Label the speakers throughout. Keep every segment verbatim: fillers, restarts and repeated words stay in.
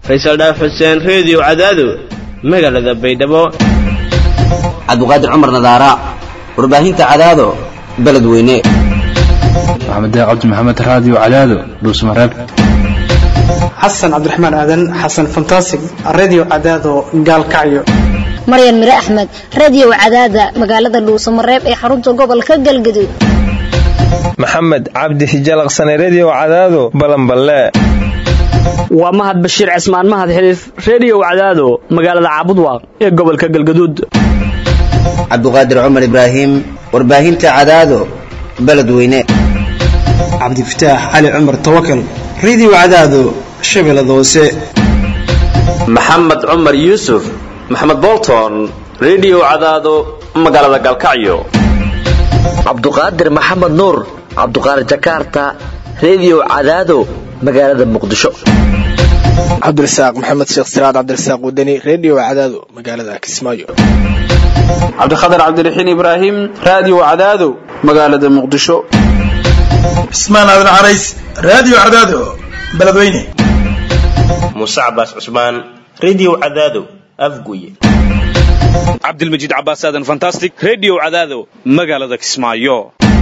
Speaker 1: Faysal Dhaaf Xuseen Radio Cadaado magaalada Baydhabo
Speaker 2: Cabduqaadir Cumar Nadaara warbaahinta Cadaado beledweyne
Speaker 3: Maxamed Cabdi Maxamed Radio Cadaado Dhuusmareeb
Speaker 4: Xasan Cabdiraxmaan Aadan Xasan Fantastic Radio Cadaado Gaalkacyo
Speaker 5: Maryan Mire Axmed Radio Cadaada magaalada Dhuusmareeb ee xarunta gobolka Galgaduud
Speaker 6: Maxamed Cabdi Hijalaqsan Radio Cadaado Balanballe
Speaker 7: waa Mahad Bashiir Cismaan Mahad Xiliif Radio Cadaado magaalada Caabudwaaq ee gobolka Galgaduud
Speaker 2: Cabduqaadir Cumar Ibraahim warbaahinta Cadaado beledweyne
Speaker 4: Cabdi Fataax Ali Cumar Tawakkal Radio Cadaado Shabeellada Hoose
Speaker 8: Maxamed Cumar Yuusuf Maxamed Bolton Radio Cadaado magaalada Galkacyo
Speaker 9: Cabduqaadir Maxamed Nuur Cabduqaadir Jakarta Radio Cadaado magaalada Muqdisho
Speaker 10: Cabdirasaaq Maxamed Sheekh Siraad Cabdirasaaq Wadani Radio Cadaado magaalada Kismaayo
Speaker 11: Cabdikhadir Cabdiraxiin Ibraahim Radio Cadaado magaalada Muqdisho
Speaker 12: Ismaan Aadan Carays Radio Cadaado beledweyne
Speaker 13: Musa Abbas Usman Radio Cadaado Afguye
Speaker 14: Abdulmajid Abbas Aadan Fantastic Radio Cadaado magaalada Kismaayo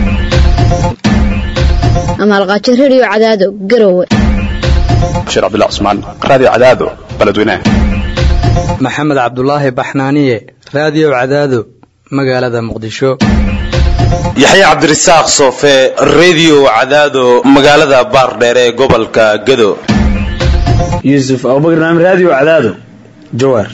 Speaker 5: Amal Qaachir Radio Cadaado Garowe
Speaker 3: Bashir Abdullah Usman Radio Cadaado beledweyne
Speaker 15: Maxamed Cabdullaahi Baxnaaniye Radio Cadaado magaalada Muqdisho
Speaker 8: Yaxya Cabdirasaaq Soofe Radio Cadaado magaalada Baardheer ee gobolka Gado
Speaker 16: Yusuf Abubakar Naam Radio Cadaado Jowhar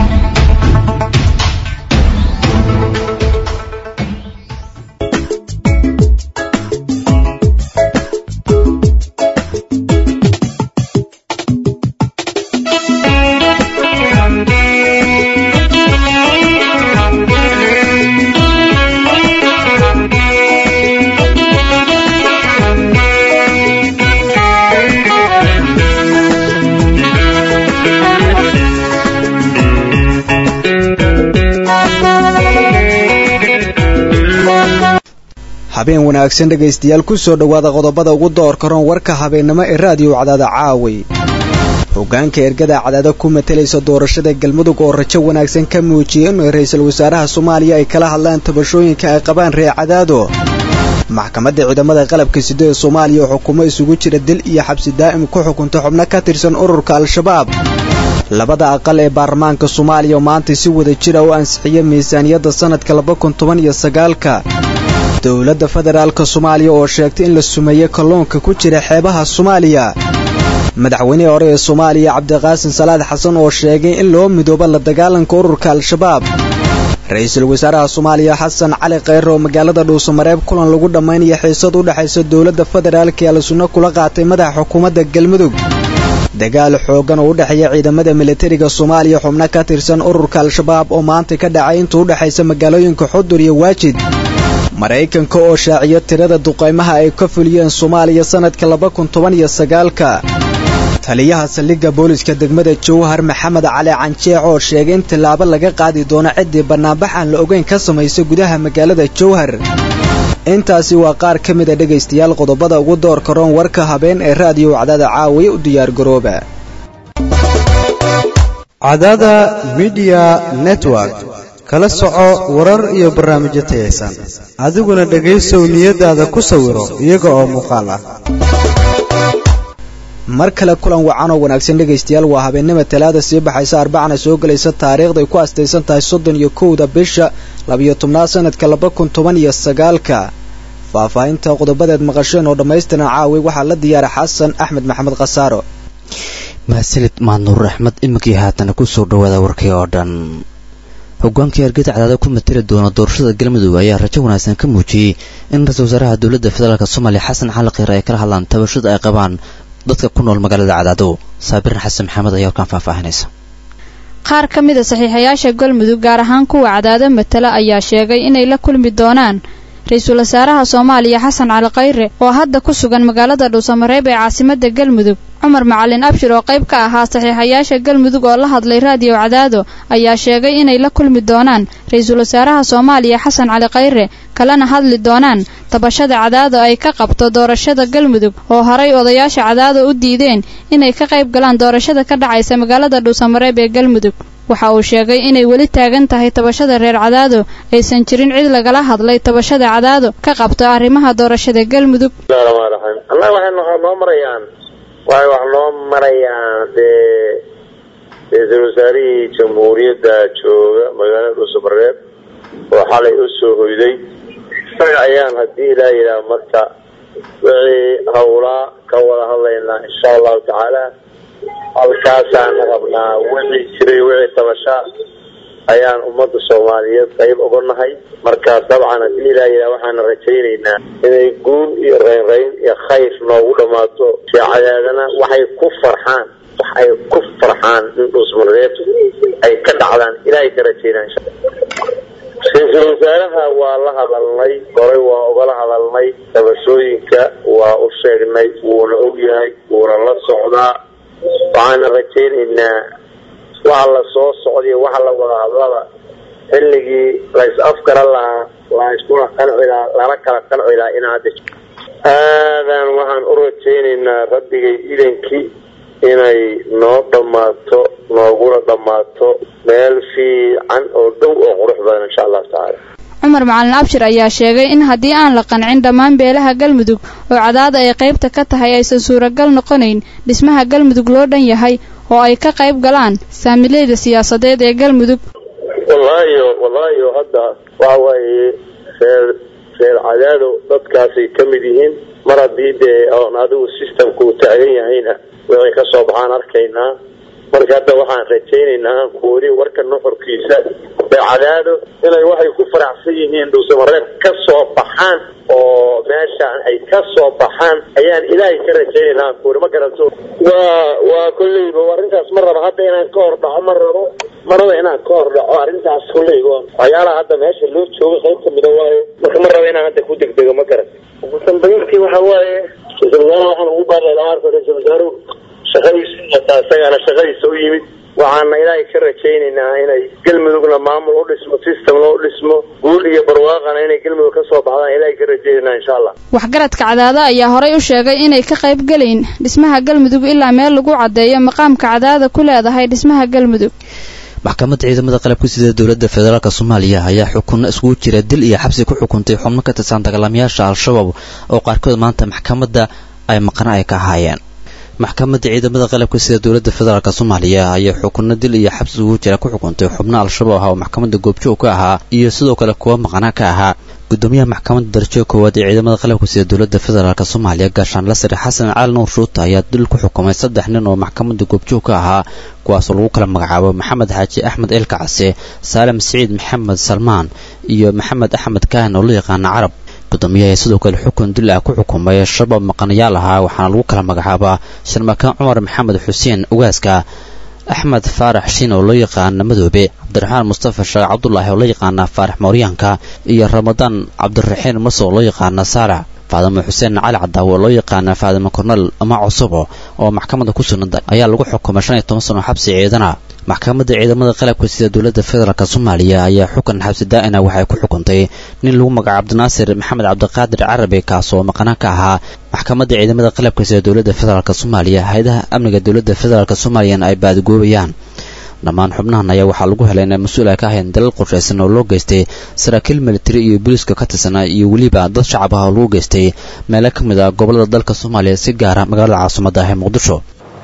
Speaker 17: habeen wanaagsan dhageystayaal ku soo dhawaada qodobada ugu doorka roon warka habeenimo ee raadiyo Cadaado caaway hogaanka ergada Cadaado ku metelaysa doorashada galmudug oo rajo wanaagsan ka muujiyay in ra'iisul wasaaraha Soomaaliya ay kala hadlaan tabashooyinka ay qabaan reer Cadaado maxkamadda ciidamada qalabka sida ee Soomaaliya xukumo isugu jira dil iyo xabsi daa'im ku xukunta xubno ka tirsan ururka Al-Shabaab labada aqal ee baarlamaanka Soomaaliya maanta si wada jira oo ansixiyay miisaaniyadda sanadka laba kun toban iyo sagaal dawladda federaalka Soomaaliya oo sheegtay in la sumeeyay kalluunka ku jira xeebaha Soomaaliya madaxweynaha hore ee Soomaaliya Cabdiqaasim Salaad Xasan oo sheegay in loo midoobo la dagaalanka ururka Al-Shabaab ra'iisul wasaaraha Soomaaliya Xasan Cali Khayre oo magaalada Dhuusamareeb kulan lagu dhameeyay xiisad u dhaxaysa dawladda federaalka iyo Al-Sunna kula qaatay madaxa xukuumadda Galmudug dagaal xoogan oo u dhaxeeya ciidamada militariga Soomaaliya xubno ka tirsan ururka Al-Shabaab oo maanta ka dhacay inta u dhaxaysa magaalooyinka Xudur iyo Waajid Mareykanka oo shaaciyo tirada duqeymaha ay ka fuliyeen Soomaaliya sanadka laba kun toban iyo sagaal taliyaha saldhigga booliska degmada Jowhar Maxamed Cali Canjeex oo sheegay in tilaabo laga qaadi doono cidii barnaamij aan la ogeyn ka sameysay gudaha magaalada Jowhar intaasi waa qaar ka mid ah dhageystayaal qodobada ugu doorka roon warka habeen ee raadiyo Cadaado caawiye u diyaar garooba
Speaker 18: Cadaado Media Network kala soco warar iyo barnaamijyo tayeysan adiguna dhageyso niyadaada ku sawiro iyaga oo muuqaal ah
Speaker 17: mar kale kulan wacan oo wanaagsan dhageystayaal waa habeenimo talaada sii baxaysa arbacana soo galaysa taariikhda ay ku astaysan tahay soddon iyo kowda bisha laba iyo toban sanadka laba kun toban iyo sagaal faahfaahinta qodobadeed maqasheen oo dhameystiran caawi waxaa la diyaar Xasan Axmed Maxamed Qasaaro
Speaker 19: mahadsanid Maanur Axmed imikii haatan ku soo dhawaada warkii oo dhan hogaanka ergada Cadaado ku meteli doona doorashada galmudug ayaa rajo wanaagsan ka muujiyay in ra'iisul wasaaraha dawladda federaalka Soomaaliya Xasan Cali Khayre ay kala hadlaan tabashada ay qabaan dadka ku nool magaalada Cadaado Saabir Xasan Maxamed ayaa ka faahfaahinaysa
Speaker 20: qaar ka mid ah saxiixayaasha galmudug gaar ahaan kuwa Cadaado metela ayaa sheegay inay la kulmi doonaan ra'iisul wasaaraha Soomaaliya Xasan Cali Khayre oo hadda ku sugan magaalada Dhuusamareeb ee caasimadda Galmudug Cumar Macalin Abshir oo qayb ka ahaa saxiixayaasha Galmudug oo la hadlay raadiyo Cadaado ayaa sheegay inay la kulmi doonaan ra'iisul wasaaraha Soomaaliya Xasan Cali Khayre kalena hadli doonaan tabashada cadaado ay ka qabto doorashada galmudug oo horay odayaasha cadaado u diideen inay ka qayb galaan doorashada ka dhacaysa magaalada dhuusamareeb ee galmudug waxa uu sheegay inay weli taagan tahay tabashada reer cadaado aysan jirin cid lagala hadlay tabashada cadaado ka qabto arrimaha doorashada galmudug
Speaker 21: Allah waxay noo marayaan way wax noo marayaan ee wasaarihii jamhuuriyadda jooga magaalada dhuusamareeb oo xalay u soo hoyday isaga ayaan haddii ilaa yidhaah marka wixii hawlaa ka wada hadlaynaa insha allahu tacaala halkaasaan rabnaa wixii jiray wixii tabashaa ayaan ummadda soomaaliyeed qayb uga nahay markaas dabcan haddii ilaa yidhaah waxaana rajaynaynaa inay guul iyo reynreyn iyo khayr noogu dhammaato sheecadaadana waxay ku farxaan wax ay ku farxaan in dhuusamareeb ay ka dhacdaan ilaahay ka rajaynaa insha ra-iisul wasaaraha waa la hadalnay horay waa ugala hadalnay tabashooyinka waa u sheegnay wuuna ogyahay wuuna la socdaa waxaana rajaynaynaa waxa la soo socday waxa la wada hadlada xilligii la is afkara lahaa la iskula qanci lahaa lala kala qanci lahaa in hadda aadan waxaan u rajaynaynaa rabbigay idankii inay noo dhammaato nooguna dhammaato meel fiican oo dhow oo qurux badan insha allahu tacaala
Speaker 20: cumar macalin abshir ayaa sheegay in haddii aan la qancin dhammaan beelaha galmudug oo cadaada ay qaybta ka tahay aysan suuragal noqonayn dhismaha galmudug loo dhan yahay oo ay ka qayb galaan saamileyda siyaasadeed ee galmudug
Speaker 21: wallaahi wallaahi hadda waxa waaye reer reer cadaado dadkaasay ka mid yihiin mar haddii dee oon adigu systemku u taagan yahayna wixii ka soo baxaan arkaynaa marka hadda waxaan rajaynaynaa aan kuwadi warka nuxurkiisa bay cadaado inay waxay ku faraxsan yihiin dhuusamareeb ka soo baxaan oo meeshaan ay ka soo baxaan ayaan ilaahay ka rajaynaynaa aan kuwadi ma garanto waa waa kolleyba arrintaas ma rabo hadda inaan ka hor dhaco ma rabo ma rabo inaan ka hor dhaco arrintaas kolleyba waxyaalaha hadda meesha loo joogo qayb ka mida waaye marka ma rabo inaan hadda ku degdego ma garan ugu dambayntii waxa waaye ra-iisul wasaaraha waxaan ugu baarlay lamaarka ra-iisul wasaaruhu shaqadiisa wataa isagaana shaqadiisa u yimid waxaana ilaahay ka rajaynaynaa inay galmudugna maamul u dhismo systemna u dhismo guul iyo barwaaqana inay galmudug ka soo baxdaan ilaahay ka rajaynaynaa insha allah
Speaker 20: waxgaradka cadaada ayaa horay u sheegay inay ka qayb galayn dhismaha galmudug ilaa meel lagu cadeeyo maqaamka cadaada ku leedahay dhismaha galmudug
Speaker 19: maxkamadda ciidamada qalabka sida dowladda federaalk Soomaaliya ayaa xukunno isugu jira dil iyo xabsi ku xukuntay xubno ka tirsan dagaalamayaasha al-shabaab oo qaarkood maanta maxkamadda ay maqan ay ka hayeen maxkamadda ciidamada qalabka sida dowladda federaalk Soomaaliya ayaa xukunno dil iyo xabsi ugu jira ku xukuntay xubno al-shabaab oo maxkamadda goobjoog ka ahaa iyo sidoo kale kuwa maqan ka ahaa gudoomiyaha maxkamadda darajada koowaad ee ciidamada qalabka sida dowladda federaalk Soomaaliya gaashaan la sare Xasan Cali Nuur Shuuta ayaa dil ku xukumay saddex nin oo maxkamadda goobjoog ka ahaa kuwaas oo lagu kala magacaabo Maxamed Xaaji Axmed Elka Case Saalim Saciid Maxamed Salmaan iyo Maxamed Axmed Kaan oo la yaqaan Carab gudoomiyaha sidoo kale xukun dil ah ku xukumay shabaab maqanayaal ah waxaana lagu kala magacaabaa Sharmakaan Cumar Maxamed Xuseen Ugaaska أحمد فارح شين oo loo yaqaan Madoobe Cabdiraxmaan Mustafa Sheekh Cabdullaahi oo loo yaqaan Faarax Mooriyaanka iyo Ramadaan Cabdiraxiin Maso oo loo yaqaan Saarax Faadimo Xuseen Cali Cadaawo oo loo yaqaan Faadimo Kornel ama Cusubo oo maxkamadda ku sugnaaday ayaa lagu xukumay shan iyo toban sano xabsi ciidana maxkamadda ciidamada qalabka sida dowladda federaalk Soomaaliya ayaa xukun xabsi daa'ina waxay ku xukuntay nin lagu magacaabo Abdinaasir Maxamed Cabdiqaadir Carabi kaas oo maqan ka ahaa maxkamadda ciidamada qalabka sida dowladda federaalk Soomaaliya hay'adaha amniga dowladda federaalk Soomaaliya ay baadgoobayaan dhammaan xubnahan ayaa waxaa lagu helay inay mas'uul ka ahayn dalal qorshaysan oo loo geystay saraakiil military iyo booliska ka tirsan iyo waliba dad shacab ah oo loo geystay meelo ka mid ah gobolada dalka Soomaaliya si gaar ah magaalada caasimadda ah Muqdisho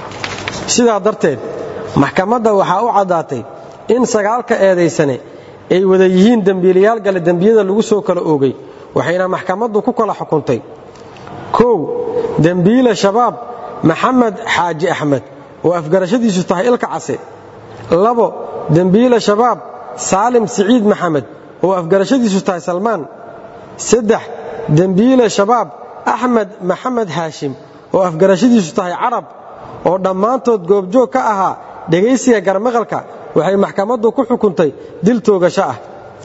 Speaker 22: sidaa darteed maxkamadda waxaa u cadaatay in sagaalka eedaysane ay wada yihiin dambiilayaal gale dambiyada lagu soo kala oogay waxayna maxkamaddu ku kala xukuntay kow dambiile shabaab maxamed xaaji axmed oo afgarashadiisu tahay ilka case labo dambiile shabaab saalim siciid maxamed oo afgarashadiisu tahay salmaan saddex dambiile shabaab axmed maxamed haashim oo afgarashadiisu tahay carab oo dhammaantood goobjoog ka ahaa dhegaysiga garmaqalka waxay maxkamaddu ku xukuntay dil toogasho ah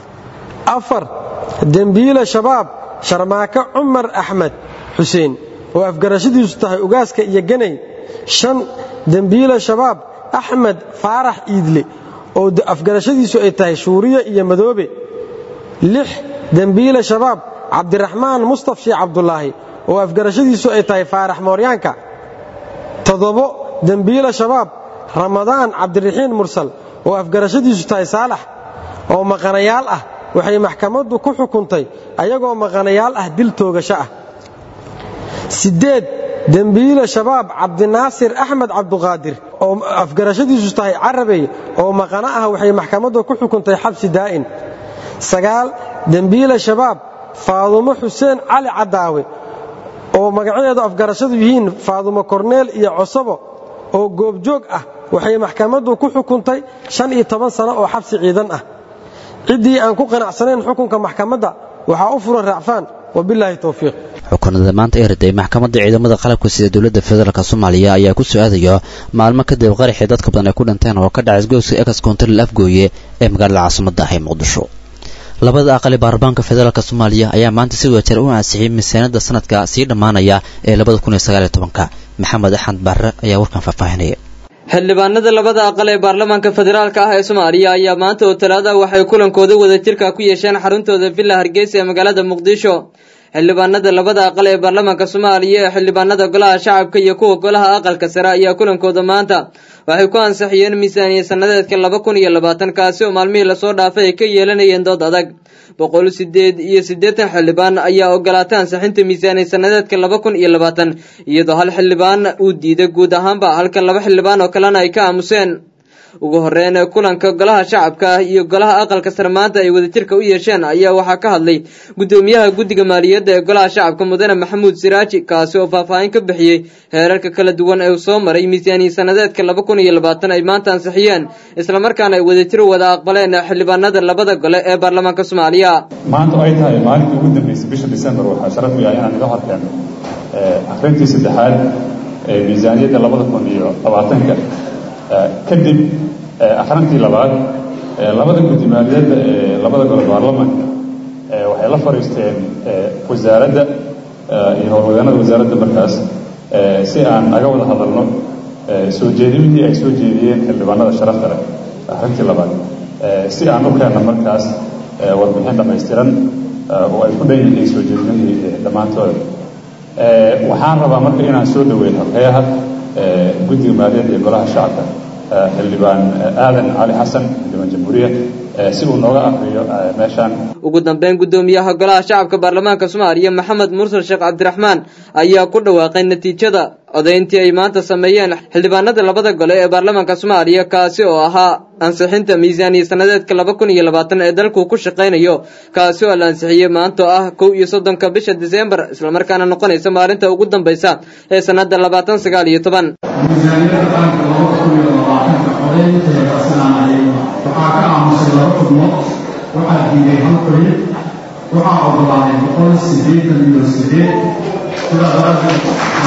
Speaker 22: afar dambiile shabaab sharmaake cumar axmed xuseen oo afgarashadiisu tahay ugaaska iyo ganay shan dambiile shabaab axmed faarax iidle oo afgarashadiisu ay tahay shuuriye iyo madoobe lix dembiile shabaab cabdiraxmaan mustaf shii cabdulaahi oo afgarashadiisu ay tahay faarax mooryaanka toddobo dembiile shabaab ramadaan cabdiraxiin mursal oo afgarashadiisu tahay saalax oo maqanayaal ah waxay maxkamaddu ku xukuntay ayagoo maqanayaal ah dil toogasho ah sideed dembiile shabaab cabdinaasir axmed cabduqaadir oo afgarashadiisu tahay carabey oo maqana ah waxay maxkamaddu ku xukuntay xabsi daa'in sagaal dembiile shabaab faadumo xuseen cali cadaawe oo magacadeedu afgarashadu yihiin faadumo korneel iyo cosabo oo goobjoog ah waxay maxkamaddu ku xukuntay shan iyo toban sano oo xabsi ciidan ah ciddii aan ku qanacsanayn xukunka maxkamadda waxaa u furan raacfaan wabilaahi towfiiq
Speaker 19: xukunada maanta ee riday maxkamadda ciidamada qalabka sida dowladda federaalk soomaaliya ayaa ku soo aadaya maalmo kadib qaraxii dadka badan ay ku dhinteen oo ka dhacay isgoyska ekas koontaril afgooye ee magaalada caasimadda ah ee muqdisho labada aqali baarlamaanka federaalk soomaaliya ayaa maanta si wadajir u ansixiyay miisaaniyadda sanadka sii dhammaanaya ee labada kun iyo sagaal iyo tobanka maxamed axmed barre ayaa warkan faahfaahinaya
Speaker 1: xildhibaanada labada aqal ee baarlamaanka federaalka ah ee Soomaaliya ayaa maanta oo talaada waxay kulankooda wadajirka ku yeesheen xaruntooda Villa Hargeysa ee magaalada Muqdisho xildhibaanada labada aqal ee baarlamaanka Soomaaliya ee xildhibaanada golaha shacabka iyo kuwa golaha aqalka sare ayaa kulankooda maanta waxay ku ansixiyeen miisaaniyad sanadeedka laba kun iyo labaatan kaasi oo maalmihii la soo dhaafay ay ka yeelanayeen dood adag boqol iyo sideed iyo siddeetan xildhibaan ayaa ogolaatay ansixinta miisaaniyad sanadeedka laba kun iyo labaatan iyadoo hal xildhibaan uu diiday guud ahaanba halka laba xildhibaan oo kalena ay ka aamuseen ugu horeyn kulanka golaha shacabka iyo golaha aqalka sare maanta ay wadajirka u yeesheen ayaa waxaa ka hadlay gudoomiyaha guddiga maaliyadda ee golaha shacabka mudane maxamuud siraaji kaasi oo faahfaahin ka bixiyay heerarka kala duwan ee uu soo maray miisaaniyad sanadeedka laba kun iyo labaatan ay maanta ansixiyeen isla markaana ay wadajir wada aqbaleen xildhibaanada labada gole ee baarlamaanka Soomaaliya
Speaker 6: maanta ay tahay maalintii ugu dambeysay bisha December waxaa sharaf u yahay inaan iga horteen akhrintii saddexaad ee miisaaniyadda laba kun iyo labaatanka kadib akhrintii labaad labada guddi maaliyadda ee labada gole baarlamaanka waxay la fariisteen wasaaradda iyo howlwadeennada wasaaradda markaas si aan aga wada hadalno soo jeedintii ay soo jeediyeen xildhibaanada sharafta leh akhrintii labaad si aan u keenno markaas warbixin dhammaystiran oo ay ku dhan yihiin soo jeedinadii dhammaantooda waxaan rabaa marka inaan soo dhaweyn halkayaha guddiga maaliyadda ee golaha shacabka xildhibaan aadan cali xasan xildhibaan jamhuuriya si uu nooga aqriyo meeshaan
Speaker 1: ugu dambeyn gudoomiyaha golaha shacabka baarlamaanka Soomaaliya Maxamed Mursal Sheekh Cabdiraxmaan ayaa ku dhawaaqay natiijada codeyntii ay maanta sameeyeen xildhibaanada labada gole ee baarlamaanka Soomaaliya kaasi oo ahaa ansixinta miisaaniyad sanadeedka laba kun iyo labaatan ee dalku ku shaqeynayo kaasi oo la ansixiyay maanta ah kow iyo soddonka bisha December isla markaana noqonaysa maalinta ugu dambaysa ee sanadda labaatan sagaal iyo toban
Speaker 23: waxaa ka aamusay laba xubnood waxaa diiday hal xubin waxaa ogolaaday boqol siddeetan iyo siddeed sidaa daraaddeed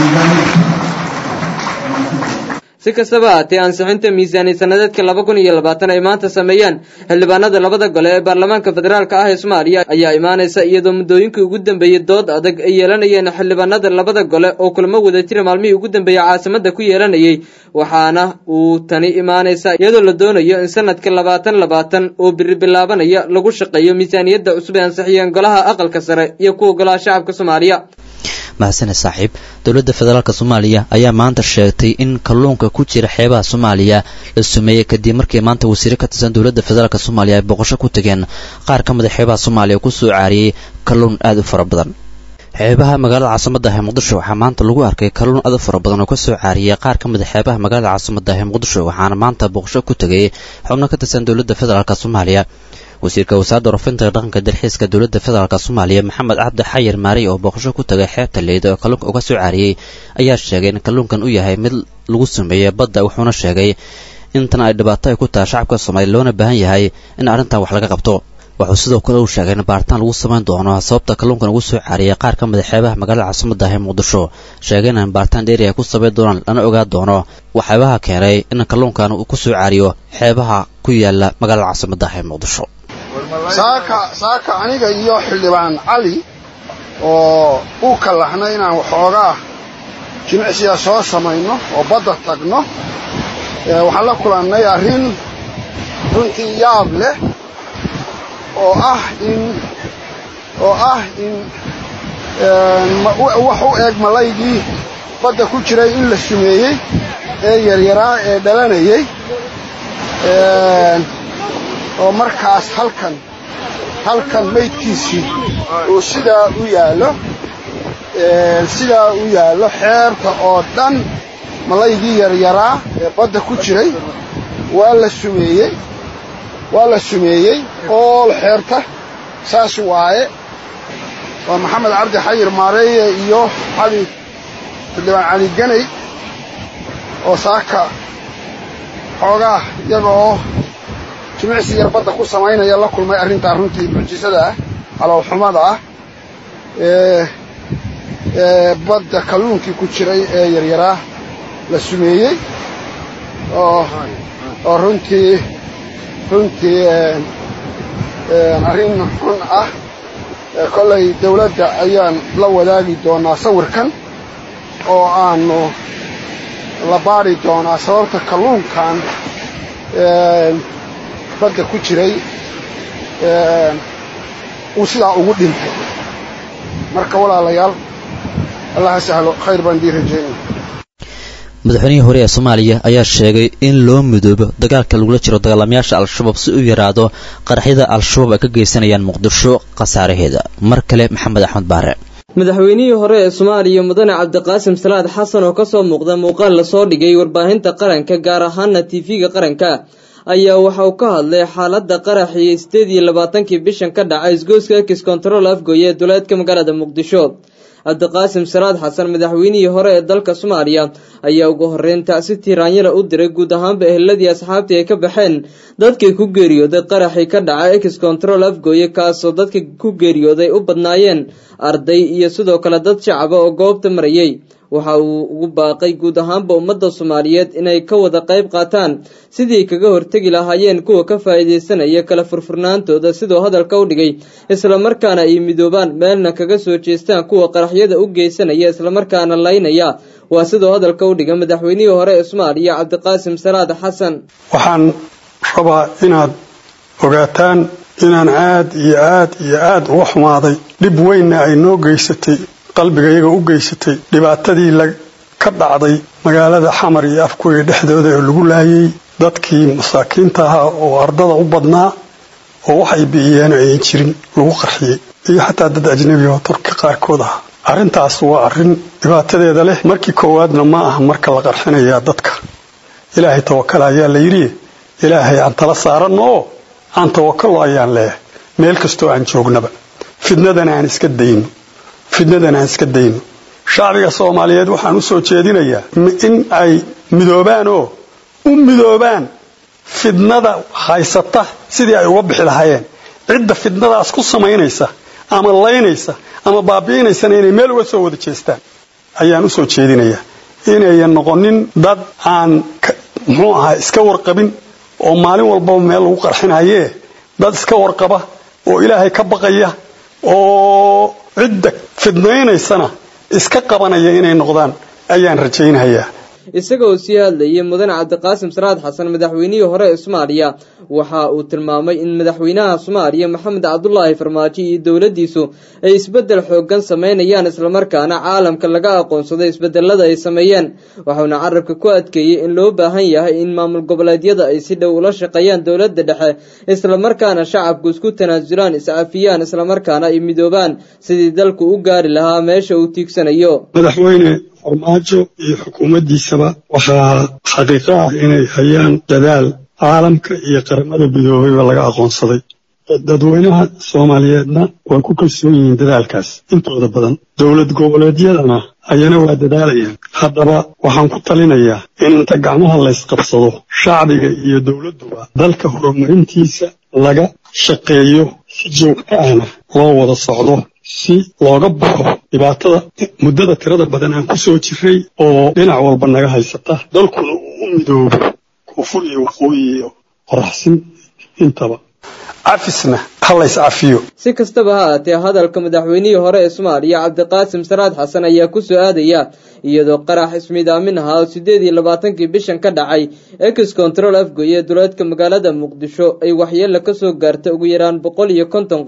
Speaker 1: si kastaba haatee ansixinta miisaaniyad sanadeedka laba kun iyo labaatan ay maanta sameeyeen xildhibaanada labada gole ee baarlamaanka federaalka ah ee Soomaaliya ayaa imaanaysa iyadoo muddooyinkii ugu dambeeyay dood adag ay yeelanayeen xildhibaanada labada gole oo kulamo wadajir maalmihii ugu dambeeyay caasimadda ku yeelanayay waxaana uu tani imaanaysa iyadoo la doonayo in sanadka labaatan labaatan oo biri bilaabanaya lagu shaqeeyo miisaaniyadda cusub ee ansixiyeen golaha aqalka sare iyo kuwa golaha shacabka Soomaaliya
Speaker 19: mahadsaned saaxiib dowladda federaalka Soomaaliya ayaa maanta sheegtay in kalluunka ku jira xeebaha Soomaaliya la sumeeyay kadib markii maanta wasiir ka tirsan dowladda federaalka Soomaaliya ay boqosho ku tageen qaar ka mid ah xeebaha Soomaaliya ku soo caariyay kalluun aad u fara badan xeebaha magaalada caasimadda ah Muqdisho waxaa maanta lagu arkay kalluun aad u fara badan oo ka soo caariyay qaar ka mid ah xeebaha magaalada caasimadda ah Muqdisho waxaana maanta boqosho ku tagay xubno ka tirsan dowladda federaalka Soomaaliya wasiirka wasaaradda warfinta dhaqanka dalxiiska dowladda federaalka Soomaaliya Maxamed Cabdi Xayir Maari oo boqosho ku tagay xeebta Leedo oo kalluunka uga soo caariyay ayaa sheegay in kalluunkan uu yahay mid lagu sameeyay badda wuxuuna sheegay in tan ay dhibaato ay ku tahay shacabka Soomaaliya loona baahan yahay in arrintan wax laga qabto wuxuu sidoo kale uu sheegay in baaritaan lagu sameyn doono sababta kalluunkan ugu soo caariyay qaar ka mid ah xeebaha magaalada caasimadda ah Muqdisho sheegay in baaritaan dheeri ah ku sameyn doonaan lana ogaa doono waxyaabaha keenay in kalluunkan uu ku soo caariyo xeebaha ku yaala magaalada caasimadda ah Muqdisho
Speaker 24: saaka saaka aniga iyo xildhibaan cali oo u kalaxnay inaan waxoogaa jimicsiga soo samayno oo badda tagno waxaan la kulannay arrin runtii yaab leh oo ah in oo ah in wax u eeg malaygii badda ku jiray in la sumeeyey ee yaryaraa ee dhalanayay oo markaas halkan halkan maydkiisii uu sidaa u yaallo sidaa u yaallo xeerta oo dhan malaygii yaryaraa ee badda ku jiray waa la sumeeyey waa la sumeeyey oo xeerta saas waaye waa maxamed cabdi xayir maareeye iyo cali xildhibaan cali ganay oo saaka xoogaa iyaga oo jimicsi yar badda ku samaynaya la kulmay arrintaa runtii mucjisada ah caloolxumada ah ee ee badda kalluunkii ku jiray ee yaryaraa la sumeeyey oo oo runtii runtii arrin xun ah kollay dawladda ayaan la wadaagi doonaa sawirkan oo aanu la baari doonaa sababta kalluunkan badda ku jiray uu sidaa ugu dhintay marka walaalayaal allaha sahlo khayr baan dii rajeynaya
Speaker 19: madaxweynihii hore ee Soomaaliya ayaa sheegay in loo midoobo dagaalka lagula jiro dagaalamayaasha al-shabaab si uu yaraado qaraxyada al-shabaab ay ka geysanayaan Muqdisho qasaaraheeda mar kale Maxamed Axmed Baare
Speaker 1: madaxweynihii hore ee Soomaaliya mudane Cabdiqaasim Salaad Xasan oo ka soo muuqda muuqaal la soo dhigay warbaahinta qaranka gaar ahaan T V-ga qaranka ayaa waxa uu ka hadlay xaaladda qaraxii sideed iyo labaatankii bishan ka dhacay isgoyska X Control Afgoye ee dowladka magaalada Muqdisho Cabdiqaasim Salaad Xasan madaxweynihii hore ee dalka Soomaaliya ayaa ugu horeyn taasi tiraanyada u diray guud ahaanba eheladii asxaabtii ay ka baxeen dadkii ku geeriyooday qaraxii ka dhacay X Control Afgoye kaasoo dadkii ku geeriyooday u badnaayeen arday iyo sidoo kale dad shacab oo goobta marayay waxa uu ugu baaqay guud ahaanba ummadda Soomaaliyeed inay ka wada qayb qaataan sidii kaga hortagi lahaayeen kuwa ka faa'iideysanaya kala furfurnaantooda sidoo hadalka u dhigay isla markaana ay midoobaan meelna kaga soo jeestaan kuwa qaraxyada u geysanaya isla markaana laynaya waa sidoo hadalka u dhigay madaxweynihii hore ee Soomaaliya Cabdiqaasim Salaad Xasan
Speaker 2: waxaan rabaa inaad ogaataan inaan aad iyo aad iyo aad uga xumaaday dhib weynna ay noo geysatay qalbiga iyaga u geysatay dhibaatadii la ka dhacday magaalada Xamar iyo Afgoye dhexdooda oo lagu laayay dadkii masaakiinta ahaa oo ardada u badnaa oo wax ay bixiyeen ay jirin lagu qarxiyay iyo xataa dad ajnabi oo Turki qaarkood ah arrintaas waa arrin dhibaatadeeda leh markii koowaadna ma aha marka la qarxinayo dadka ilaahay tawakkal ayaa la yiri ilaahay aan tala saarano aan tawakkal ayaan leeyahay meel kasto aan joognaba fidnadana aan iska dayno fidnadana aan iska dayno shacbiga Soomaaliyeed waxaan u soo jeedinayaa in ay midoobaan oo u midoobaan fidnada haysata sidii ay uga bixi lahaayeen cidda fidnadaas ku sameynaysa ama laynaysa ama baabiinaysa inay meel uga soo wada jeestaan ayaan u soo jeedinayaa inay noqonin dad aan muxuu ahaa iska warqabin oo maalin walba meel lagu qarxinaayee dad iska warqaba oo ilaahay ka baqaya oo cidda fidnaynaysana iska qabanaya inay noqdaan ayaan rajaynayaa
Speaker 1: isagoo sii hadlayay mudane Cabdiqaasim Salaad Xasan madaxweynihii hore ee Soomaaliya waxa uu tilmaamay in madaxweynaha Soomaaliya Maxamed Cabdullaahi Farmaajo iyo dawladdiisu ay isbedel xooggan sameynayaan isla markaana caalamka laga aqoonsaday isbedelada ay sameeyeen waxaana carabka ku adkeeyay in loo baahan yahay in maamul goboleedyada ay si dhow ula shaqeeyaan dawladda dhexe isla markaana shacabku isku tanaasulaan iscaafiyaan isla markaana ay midoobaan sidii dalku u gaari lahaa meesha uu tiigsanayo
Speaker 2: madaxweyne farmaajo iyo xukuumaddiisaba waxaa xaqiiqo ah inay hayaan dadaal caalamka iyo qaramada midoobeyba laga aqoonsaday dadweynaha Soomaaliyeedna way ku kalsoon yihiin dadaalkaas intooda badan dawlad goboleedyadana ayana waa dadaalayaan haddaba waxaan ku talinayaa in inta gacmaha la isqabsado shacbiga iyo dawladduba dalka horumarintiisa laga shaqeeyo si joogto ahna loo wada socdo si looga baxo dhibaatada muddada tirada badan aan ku soo jiray oo dhinac walba naga haysata dalkuna uu u midoobo koonfur iyo waqooyi iyo qoraxsin intaba cafisna halays cafiyo
Speaker 1: si kastaba ha ahaatee hadalka madaxweynihii hore ee Soomaaliya Cabdiqaasim Salaad Xasan ayaa ku soo aadaya iyadoo qarax ismiidaamin ahaa sideed iyo labaatankii bishan ka dhacay X Control Afgoye dowladka magaalada Muqdisho ay waxyeello ka soo gaartay ugu yaraan boqol iyo konton qof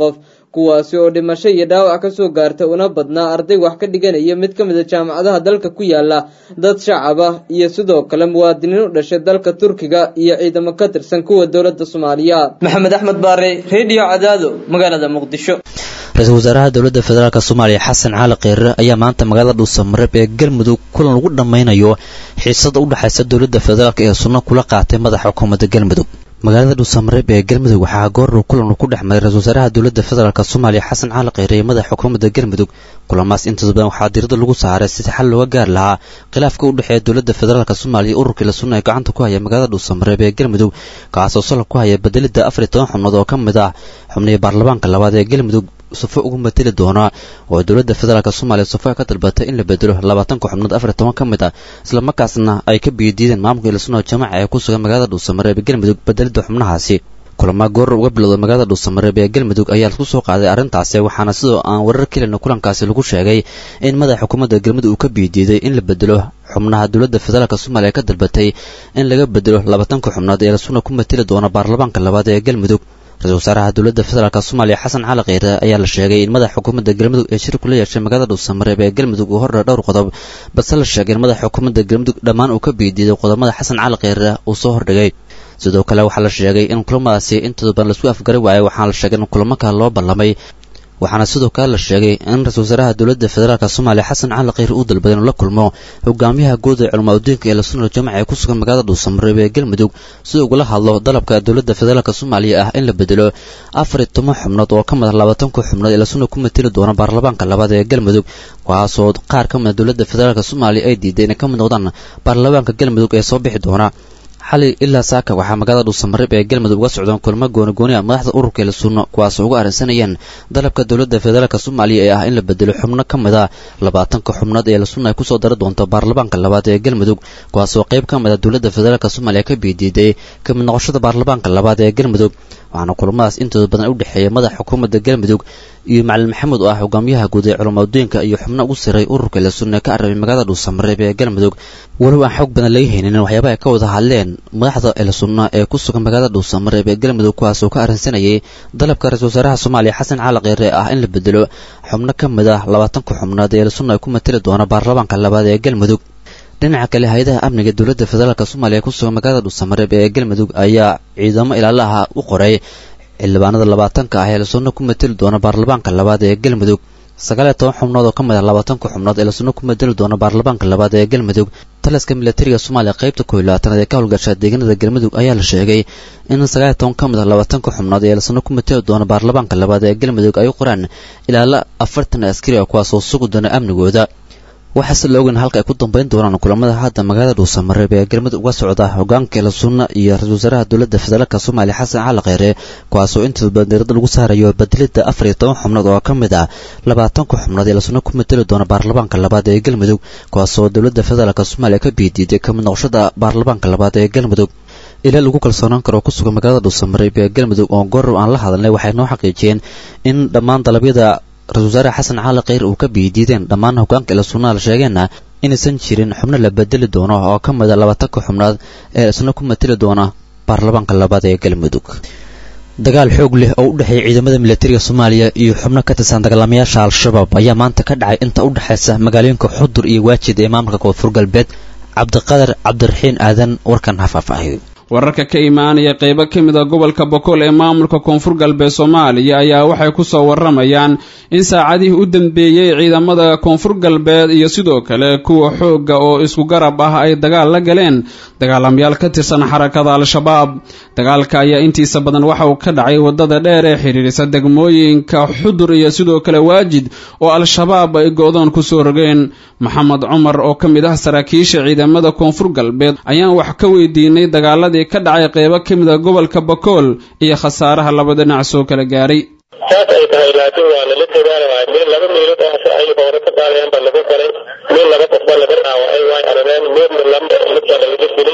Speaker 1: kuwaasi oo dhimasho iyo dhaawac ka soo gaartay una badnaa arday wax ka dhiganaya mid ka mid a jaamacadaha dalka ku yaala dad shacab ah iyo sidoo kale muwaadiniin u dhashay dalka Turkiga iyo ciidamo ka tirsan kuwa dowladda Soomaaliya. Maxamed Axmed Baare, Radio Cadaado, magaalada Muqdisho.
Speaker 19: ra-iisul wasaaraha dowladda federaalka Soomaaliya Xasan Cali Kheyre ayaa maanta magaalada Dhuusamareeb ee Galmudug kulan lagu dhameynayo xiisada u dhaxaysa dowladda federaalka ee Soomaaliya kula qaatay madaxa xukuumadda Galmudug. magaalada Dhuusamareeb ee Galmudug waxaa goor uu kulan ku dhex maray ra-iisul wasaaraha dowladda federaalka Soomaaliya Xasan Cali Kheyre iyo madaxa xukuumadda Galmudug. kulamaas inta badan waxaa diiradda lagu saaray sidii xal looga gaar lahaa khilaafka u dhaxeeya dowladda federaalka Soomaaliya iyo ururka la Sunna ee gacanta ku haya magaalada Dhuusamareeb ee Galmudug kaas oo sal ku haya bedelida afar iyo toban xubnood oo ka mid ah xubnaha baarlamaanka labaad ee Galmudug safo ugu matali doona oo dowladda federaalka Soomaaliya safo ka dalbatay in la bedelo labaatan xubnood afar iyo toban ka mid ah isla markaasna ay ka biidiyeen maamulka la Sunna jamaaca ee ku sugan magaalada Dhuusamareeb ee Galmudug bedelida xubnahaasi. kulama goor uga bilowday magaalada Dhuusamareeb ee Galmudug ayaa ku soo qaaday arrintaasi waxaana sidoo aan warar kale kulankaasi lagu sheegay in madaxa xukuumadda Galmudug uu ka biidiyay in la bedelo xubnaha dowladda federaalka Soomaaliya ka dalbatay in laga bedelo labaatan xubnood ee la Sunna ku matali doona baarlamaanka labaad ee Galmudug. ra-iisul wasaaraha dowladda federaalka Soomaaliya Xasan Cali Kheyre ayaa la sheegay in madaxa xukuumadda Galmudug ee shir ku la yeeshay magaalada Dhuusamareeb ee Galmudug uu hor dhowr qodob balse la sheegay in madaxa xukuumadda Galmudug dhammaan uu ka biidiyay qodobada Xasan Cali Kheyre uu soo hordhigay. sidoo kale waxaa la sheegay in kulamadaasi inta badan la isku afgaray waayay waxaana la sheegay in kulamo kale loo ballamay waxaana sidoo kale la sheegay in ra-iisul wasaaraha dowladda federaalka Soomaaliya Xasan Cali Kheyre uu dalbaday inuu la kulmo hogaamiyaha guud ee culumada ee la Sunna jamaaca ee ku sugan magaalada Dhuusamareeb ee Galmudug si uu uga hadlo dalabka dowladda federaalka Soomaaliya ah in la bedelo afar iyo toban xubnood oo ka mid ah labaatan xubnood ee la Sunna ku matali doona baarlamaanka labaad ee Galmudug kuwaas oo qaar ka mid ah dowladda federaalka Soomaaliya ay diiday inay ka mid noqdaan baarlamaanka Galmudug ee soo bixi doona. xali ilaa saaka waxaa magaalada Dhuusamareeb ee Galmudug uga socdaan kulamo gooni gooni ah madaxda ururka la Sunna kuwaas oo uga arrinsanayeen dalabka dowladda federaalka Soomaaliya ee ah in la bedelo xubno ka mid ah labaatan xubnood ee la Sunna ay ku soo dari doonto baarlamaanka labaad ee Galmudug kuwaas oo qayb ka mid ah dowladda federaalka Soomaaliya ka biididay ka mid noqoshada baarlamaanka labaad ee Galmudug. waxaana kulamadaas intooda badan u dhaxeeya madaxa xukuumadda Galmudug iyo Macalin Maxamed oo ah hogaamiyaha guud ee culumada iyo xubno ugu saray ururka la Sunna ka array magaalada Dhuusamareeb ee Galmudug. walow aan xog badan laga haynin waxyaabaha ka wada hadleen madaxda la Sunna ee ku sugan magaalada Dhuusamareeb ee Galmudug kuwaas oo ka arrinsanayay dalabka ra-iisul wasaaraha Soomaaliya Xasan Cali Kheyre ah in la bedelo xubno ka mid ah labaatan xubnood ee la Sunna ku matali doona baarlamaanka labaad ee Galmudug. dhinaca kale hay'adaha amniga dowladda federaalka Soomaaliya ku sugan magaalada Dhuusamareeb ee Galmudug ayaa ciidamo ilaalaha u qoray xildhibaanada labaatanka ah ee la Sunna ku matali doona baarlamaanka labaad ee Galmudug. sagaal iyo toban xubnood oo ka mid ah labaatan xubnood ee la Sunna ku matali doona baarlamaanka labaad ee Galmudug. taliska militariga Soomaaliya qaybta koob iyo labaatanaad ee ka howlgasha deegaanada Galmudug ayaa la sheegay in sagaal iyo toban ka mid ah labaatan xubnood ee la Sunna ku matali doona baarlamaanka labaad ee Galmudug ay u qoraan ilaala afartan askari ah kuwaas oo sugu doona amnigooda. waxaase la ogan halka ay ku dambeyn doonaan kulamada hadda magaalada Dhuusamareeb ee Galmudug uga socda hogaanka la Sunna iyo ra-iisul wasaaraha dowladda federaalka Soomaaliya Xasan Cali Kheyre kuwaas oo inta badan diiradda lagu saarayo bedelida afar iyo toban xubnood oo ka mid ah labaatan xubnood ee la Sunna ku matali doona baarlamaanka labaad ee Galmudug kuwaas oo dowladda federaalka Soomaaliya ka biididay ka mid noqoshada baarlamaanka labaad ee Galmudug. ilaa lagu kalsoonaan karo ku sugan magaalada Dhuusamareeb ee Galmudug oo goor aan la hadalnay waxay noo xaqiijiyeen in dhammaan dalabyada ra-iisul wasaare Xasan Cali Kheyre uu ka biidiyeen dhammaan hogaanka la Sunna la sheegayna inaysan jirin xubno la bedeli doono oo ka mid ah labaatan xubnood ee la Sunna ku matali doona baarlamaanka labaad ee Galmudug. dagaal xoog leh oo u dhaxeeya ciidamada militariga Soomaaliya iyo xubno ka tirsan dagaalamayaasha Al-Shabaab ayaa maanta ka dhacay inta u dhaxaysa magaalooyinka Xudur iyo Waajid ee maamulka Koonfur Galbeed. Cabdiqaadir Cabdiraxiin Aadan warkan hafaafaahay.
Speaker 4: wararka ka imaanaya qaybo ka mid ah gobolka Boqol ee maamulka Koonfur Galbeed Soomaaliya ayaa waxay ku soo waramayaan in saacadihii u dambeeyay ciidamada Koonfur Galbeed iyo sidoo kale kuwa xooga oo isku garab ah ay dagaal la galeen dagaalamayaal ka tirsan xarakada Al-Shabaab. dagaalka ayaa intiisa badan waxa uu ka dhacay wadada dheer ee xiriirisa degmooyinka Xudur iyo sidoo kale Waajid oo Al-Shabaab ay go'doon ku soo rogeen. Maxamed Cumar oo ka mid ah saraakiisha ciidamada Koonfur Galbeed ayaan wax ka weydiinay dagaaladii ka dhacay qaybo ka mid ah gobolka Boqol iyo khasaaraha labada dhinac soo kala gaaray.
Speaker 21: saas ay tahay laakiin waa la dagaalay meel laba meelood ah ay hore ka qaadayaan baa lagu galay meel laba qof baa laga dhaawacay way arageen meel laba mid baa laga dilay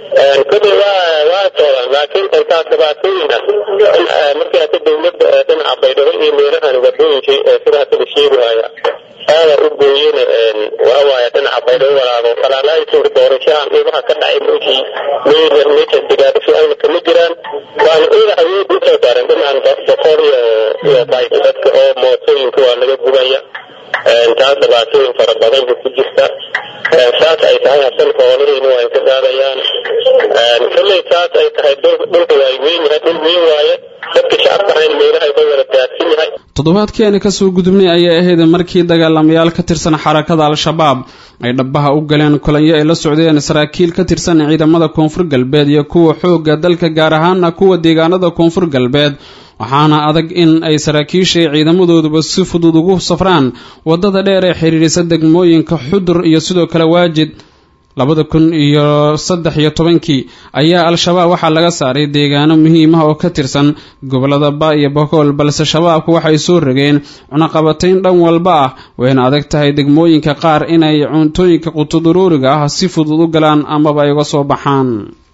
Speaker 21: kadib waa waa toodan laakiin intaas dhibaatooyina markii aad dowladda dhinaca baydhabo iyo meelahan wadooyinkii sidaas la sheegaya aada u gooyeen waa waaya dhinaca baydhabo walaago falaalaayisu doorashahan iyaga ka dhacay meeshii meel meesha digaadisho ay kama jiraan waan ila awood u soo daaran dhinacan Boqol iyo iyo Baydhabo dadka oo mootooyinka waa laga gubaya taas dhibaatooyin fara badan ku jirta saas ay tahay hasalka hoolahayna waa ka daadayaan kalley saas ay tahay dhulka waa weyn yahay dhul weyn waaye dadka shacabka ahayn meelaha ay ka wada daadsan yahay
Speaker 4: toddobaadkeena kasoo gudubnay ayay ahayd markii dagaalamayaal ka tirsan xarakada al-shabaab ay dhabaha u galeen kulanyo ay la socdeen saraakiil ka tirsan ciidamada koonfur galbeed iyo kuwa xooga dalka gaar ahaana kuwa deegaanada koonfur galbeed waxaana adag in ay saraakiisha ciidamadooduba si fudud ugu safraan wadada dheer ee xiriirisa degmooyinka xudur iyo sidoo kale waajid labada kun iyo saddex iyo tobankii ayaa al-shabaab waxaa laga saaray deegaano muhiim ah oo ka tirsan gobolada ba iyo bokool balse shabaabku waxay soo rogeen cunaqabatayn dhan walba ah wayna adag tahay degmooyinka qaar inay cuntooyinka qutuduruuriga ah si fudud u galaan amaba ay uga soo baxaan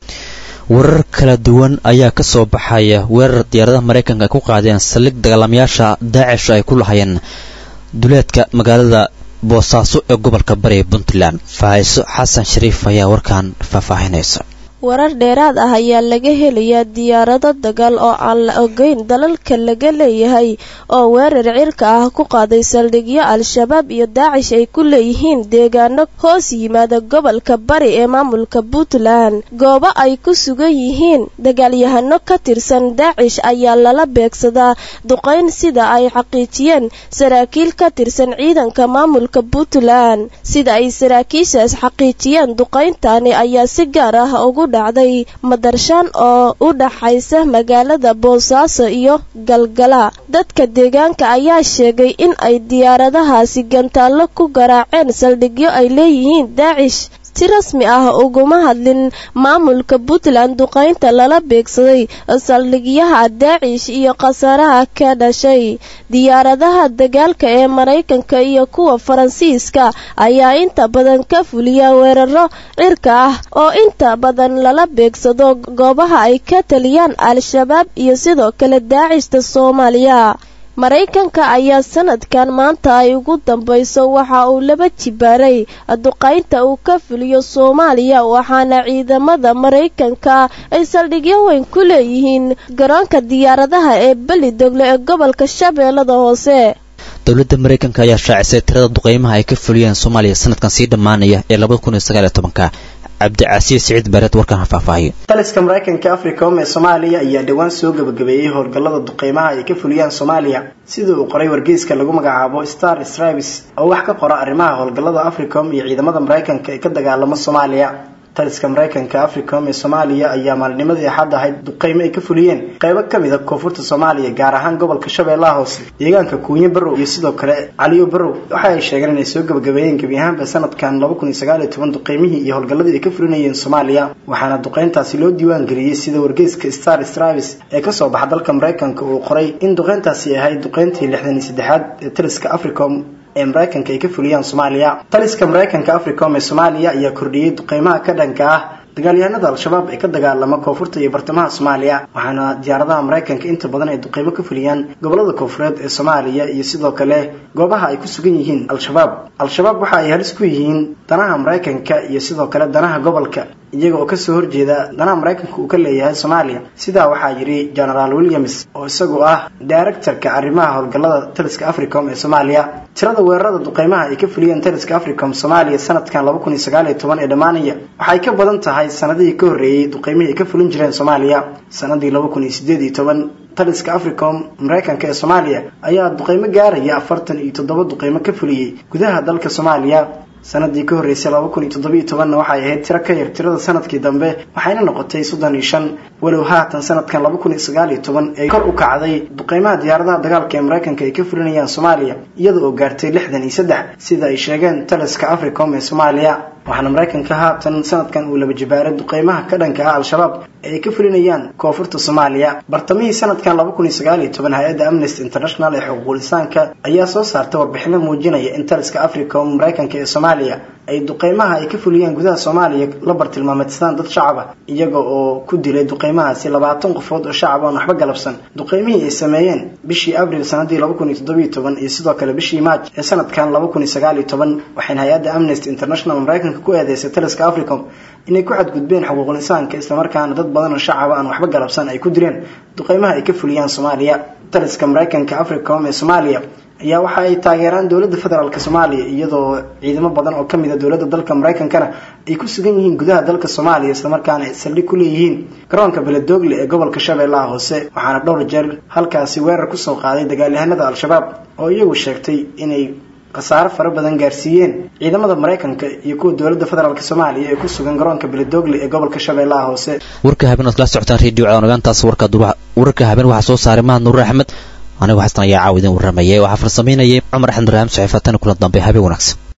Speaker 19: warar kala duwan ayaa ka soo baxaya weerar diyaaradaha maraykanka ay ku qaadeen saldhig dagaalamayaasha daacish ay ku lahayeen duleedka magaalada boosaaso ee gobolka bari ee puntland faa'iiso xasan shariif ayaa warkan faahfaahinaysa
Speaker 7: warar dheeraad ah ayaa laga helayaa diyaarado dagaal oo aan la ogeyn dalalka laga leeyahay oo weerar cirka ah ku qaaday saldhigyo al-shabaab iyo daacish ay ku leeyihiin deegaano hoos yimaada gobolka bari ee maamulka puntland goobo ay ku sugan yihiin dagaalyahano ka tirsan daacish ayaa lala beegsadaa duqayn sida ay xaqiijiyeen saraakiil ka tirsan ciidanka maamulka puntland sida ay saraakiishaas xaqiijiyeen duqayntani ayaa si gaar ah ugu dhacday madarshaan oo u dhaxaysa magaalada boosaaso iyo galgala dadka deegaanka ayaa sheegay in ay diyaaradahaasi gantaallo ku garaaceen saldhigyo ay leeyihiin daacish si rasmi ah uguma hadlin maamulka puntland duqaynta lala beegsaday saldhigyaha daacish iyo khasaaraha ka dhashay diyaaradaha dagaalka ee maraykanka iyo kuwa faransiiska ayaa inta badan ka fuliya weeraro cirka ah oo inta badan lala beegsado goobaha ay ka taliyaan al-shabaab iyo sidoo kale daacishta soomaaliya maraykanka ayaa sanadkan maanta ay ugu dambayso waxa uu laba jibaaray duqaynta uu ka fuliyo soomaaliya waxaana ciidamada maraykanka ay saldhigyo weyn ku leeyihiin garoonka diyaaradaha ee belidogle ee gobolka shabeellada hoose
Speaker 19: dowladda maraykanka ayaa shaacisay tirada duqeymaha ay ka fuliyeen soomaaliya sanadkan sii dhammaanaya ee labada kun iyo sagaal iyo tobanka cabdicasiis siciid bareed warkan faahfaahiyo
Speaker 9: taliska maraykanka africom ee soomaaliya ayaa dhowaan soo gabagabeeyey howlgallada duqeymaha ay ka fuliyaan soomaaliya sida uu qoray wargeyska lagu magacaabo star stribes oo wax ka qora arrimaha howlgallada africom iyo ciidamada maraykanka ee ka dagaalama soomaaliya taliska maraykanka africom ee soomaaliya ayaa maalnimadii axad ahayd duqeymo ay ka fuliyeen qaybo ka mid a koonfurta soomaaliya gaar ahaan gobolka shabeellaha hoose deegaanka kuunyo barow iyo sidoo kale caliyo barow waxa ay sheegeen inay soo gabagabeeyeen gebi ahaanba sanadkan laba kun iyo sagaal iyo toban duqeymihii iyo howlgalladii ay ka fulinayeen soomaaliya waxaana duqeyntaasi loo diiwaan geliyey sida wargeyska star stribes ee kasoo baxa dalka maraykanka uu qoray in duqeyntaasi ahayd duqeyntii lixdan iyo saddexaad ee taliska africom ee maraykanka ay ka fuliyaan soomaaliya taliska maraykanka africom ee soomaaliya ayaa kordhiyey duqeymaha ka dhanka ah dagaalyahanada al-shabaab ee ka dagaalama koonfurta iyo bartamaha soomaaliya waxaana diyaaradaha maraykanka inta badan ay duqeymo ka fuliyaan gobolada koonfureed ee soomaaliya iyo sidoo kale goobaha ay ku sugan yihiin al-shabaab al-shabaab waxa ay halis ku yihiin danaha maraykanka iyo sidoo kale danaha gobolka iyaga oo kasoo horjeeda danaha maraykanka uu ka leeyahay soomaaliya sidaa waxaa yidhi genaraal williams oo isagu ah directorka arrimaha howlgallada taliska africom ee soomaaliya tirada weerarada duqeymaha ay ka fuliyeen taliska africom soomaaliya sanadkan laba kun iyo sagaal iyo toban ee dhammaanaya waxay ka badan tahay sanadihii ka horreeyey duqeymihii ay ka fulin jireen soomaaliya sanadii laba kun iyo sideed iyo toban taliska africom maraykanka ee soomaaliya ayaa duqeymo gaaraya afartan iyo toddoba duqeymo ka fuliyey gudaha dalka soomaaliya sanadii ka horreysay laba kun iyo toddobiyo tobanna waxay ahayd tiro ka yar tirada sanadkii dambe waxayna noqotay soddon iyo shan walow haatan sanadkan laba kun iyo sagaal iyo toban ay kor u kacday duqeymaha diyaaradaha dagaalka ee maraykanka ay ka fulinayaan soomaaliya iyada oo gaartay lixdan iyo saddex sida ay sheegeen taliska africom ee soomaaliya waxaana maraykanka haatan sanadkan uu laba jibaaray duqeymaha ka dhanka ah al-shabaab ee ay ka fulinayaan koonfurta soomaaliya bartamihii sanadkan laba kun iyo sagaal iyo toban hay-adda amnesty international ee xuquuqul insaanka ayaa soo saartay warbixino muujinaya in taliska africom maraykanka ee soomaaliya ay duqeymaha ay ka fuliyaan gudaha soomaaliya la bartilmaameedsadaan dad shacab ah iyaga oo ku dilay duqeymahaasi labaatan qofood oo shacab aan waxba galabsan duqeymihii ay sameeyeen bishii abril sanadii laba kun iyo toddobiyo toban iyo sidoo kale bishii maaj ee sanadkan laba kun iyo sagaal iyo toban waxayna hay-adda amnesty international maraykanka ku eedeysay taliska africom inay ku xadgudbeen xuquuqul insaanka islamarkaana dad badan oo shacab aan waxba galabsan ay ku dileen duqeymaha ay ka fuliyaan soomaaliya taliska maraykanka africom ee soomaaliya ayaa waxa ay taageeraan dowladda federaalk soomaaliya iyadoo ciidamo badan oo kamid a dowladda dalka maraykankana ay ku sugan yihiin gudaha dalka soomaaliya islamarkaana ay saldhig ku leeyihiin garoonka beledoogle ee gobolka shabeellaha hoose waxaana dhowr jeer halkaasi weerar kusoo qaaday dagaalyahanada al-shabaab oo iyagu sheegtay inay khasaaro fara badan gaarsiiyeen ciidamada maraykanka iyo kuwa dowladda federaalk soomaaliya ee ku sugan garoonka beledoogle ee gobolka shabeellaha hoose
Speaker 19: warka habeen aad kala socotaan radio cadaanagaantaas warka habeen waxaa soo saaray mahad nuur axmed anigu xasan ayaa caawidin warramayay waxaa farsameynayay cumar axmed raam saxiifatana kulan dambe habeen wanaagsan